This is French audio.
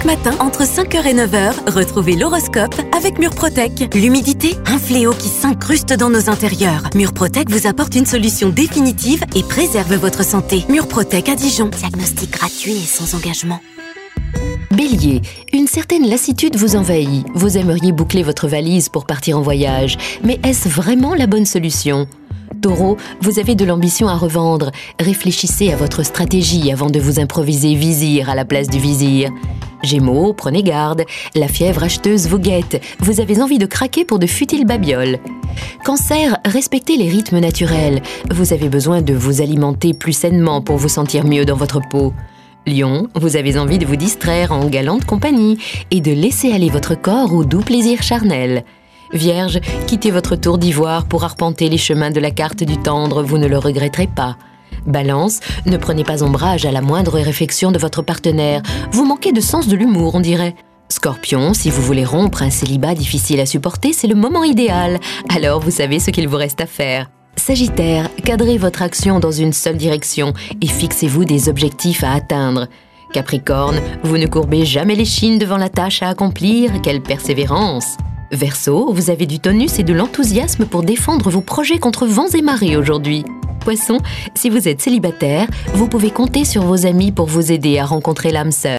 Chaque matin, entre 5h et 9h, retrouvez l'horoscope avec Murprotec. L'humidité, un fléau qui s'incruste dans nos intérieurs. Murprotec vous apporte une solution définitive et préserve votre santé. Murprotec à Dijon. Diagnostic gratuit et sans engagement. Bélier, une certaine lassitude vous envahit. Vous aimeriez boucler votre valise pour partir en voyage. Mais est-ce vraiment la bonne solution ? Taureau, vous avez de l'ambition à revendre. Réfléchissez à votre stratégie avant de vous improviser vizir à la place du vizir. Gémeaux, prenez garde. La fièvre acheteuse vous guette. Vous avez envie de craquer pour de futiles babioles. Cancer, respectez les rythmes naturels. Vous avez besoin de vous alimenter plus sainement pour vous sentir mieux dans votre peau. Lion, vous avez envie de vous distraire en galante compagnie et de laisser aller votre corps au doux plaisir charnel. Vierge, quittez votre tour d'ivoire pour arpenter les chemins de la carte du tendre, vous ne le regretterez pas. Balance, ne prenez pas ombrage à la moindre réflexion de votre partenaire, vous manquez de sens de l'humour, on dirait. Scorpion, si vous voulez rompre un célibat difficile à supporter, c'est le moment idéal, alors vous savez ce qu'il vous reste à faire. Sagittaire, cadrez votre action dans une seule direction et fixez-vous des objectifs à atteindre. Capricorne, vous ne courbez jamais l'échine devant la tâche à accomplir, quelle persévérance. Verseau, vous avez du tonus et de l'enthousiasme pour défendre vos projets contre vents et marées aujourd'hui. Poisson, si vous êtes célibataire, vous pouvez compter sur vos amis pour vous aider à rencontrer l'âme sœur.